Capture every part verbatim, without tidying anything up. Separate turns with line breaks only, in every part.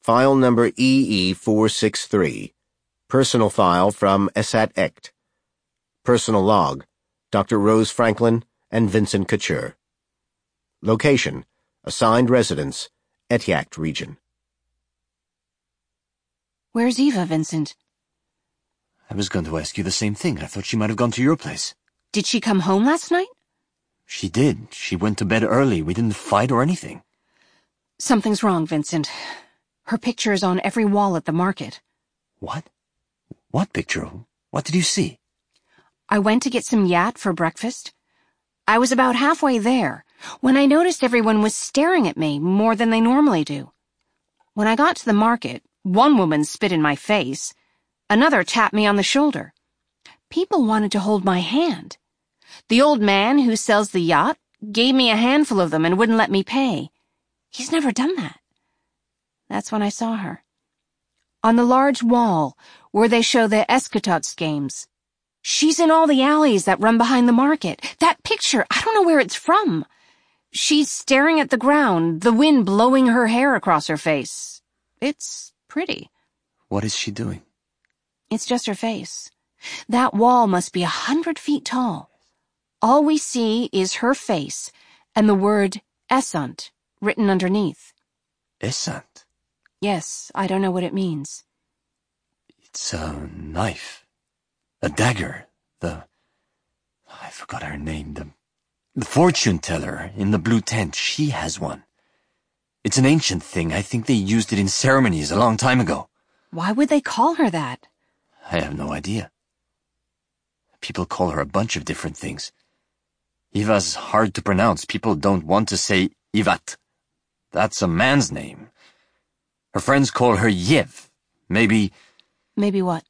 File number E E four six three. Personal file from Esat Ect. Personal log, Doctor Rose Franklin and Vincent Couture. Location, assigned residence, Etyacht region.
Where's Eva, Vincent?
I was going to ask you the same thing. I thought she might have gone to your place.
Did she come home last night?
She did. She went to bed early. We didn't fight or anything.
Something's wrong, Vincent. Her picture is on every wall at the market.
What? What picture? What did you see?
I went to get some yat for breakfast. I was about halfway there when I noticed everyone was staring at me more than they normally do. When I got to the market, one woman spit in my face. Another tapped me on the shoulder. People wanted to hold my hand. The old man who sells the yacht gave me a handful of them and wouldn't let me pay. He's never done that. That's when I saw her. On the large wall where they show the Eschatos games. She's in all the alleys that run behind the market. That picture, I don't know where it's from. She's staring at the ground, the wind blowing her hair across her face. It's pretty.
What is she doing?
It's just her face. That wall must be a hundred feet tall. All we see is her face and the word Esant written underneath.
Esant?
Yes, I don't know what it means.
It's a knife. A dagger. The... I forgot her name. The, the fortune teller in the blue tent. She has one. It's an ancient thing. I think they used it in ceremonies a long time ago.
Why would they call her that?
I have no idea. People call her a bunch of different things. Eva's hard to pronounce. People don't want to say Ivat. That's a man's name. Her friends call her Yev. Maybe...
Maybe what?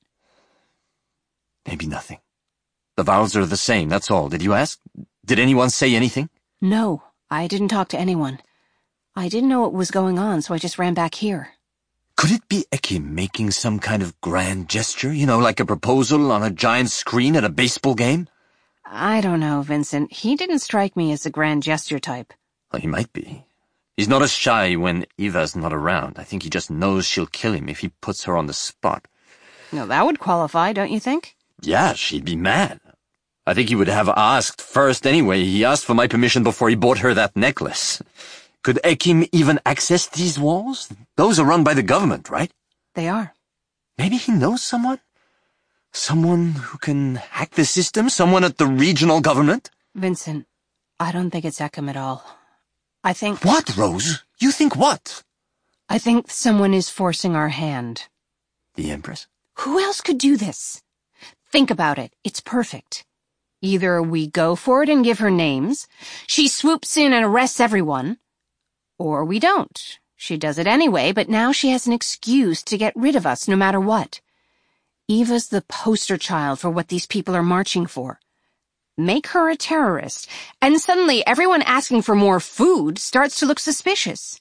Maybe nothing. The vowels are the same, that's all. Did you ask? Did anyone say anything?
No, I didn't talk to anyone. I didn't know what was going on, so I just ran back here.
Could it be Ekim making some kind of grand gesture? You know, like a proposal on a giant screen at a baseball game?
I don't know, Vincent. He didn't strike me as a grand gesture type.
Well, he might be. He's not as shy when Eva's not around. I think he just knows she'll kill him if he puts her on the spot.
No, that would qualify, don't you think?
Yeah, she'd be mad. I think he would have asked first anyway. He asked for my permission before he bought her that necklace. Could Ekim even access these walls? Those are run by the government, right?
They are.
Maybe he knows someone? Someone who can hack the system? Someone at the regional government?
Vincent, I don't think it's Ekim at all. I think...
What, Rose? You think what?
I think someone is forcing our hand.
The Empress?
Who else could do this? Think about it. It's perfect. Either we go for it and give her names, she swoops in and arrests everyone, or we don't. She does it anyway, but now she has an excuse to get rid of us no matter what. Eva's the poster child for what these people are marching for. Make her a terrorist, and suddenly everyone asking for more food starts to look suspicious.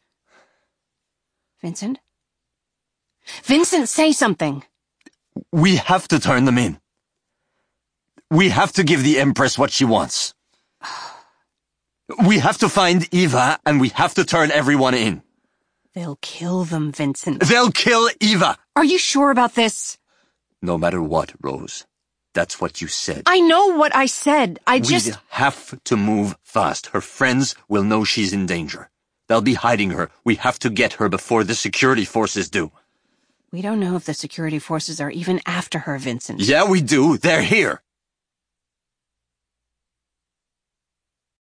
Vincent? Vincent, say something.
We have to turn them in. We have to give the Empress what she wants. We have to find Eva, and we have to turn everyone in.
They'll kill them, Vincent.
They'll kill Eva!
Are you sure about this?
No matter what, Rose. That's what you said.
I know what I said. I just...
We have to move fast. Her friends will know she's in danger. They'll be hiding her. We have to get her before the security forces do.
We don't know if the security forces are even after her, Vincent.
Yeah, we do. They're here.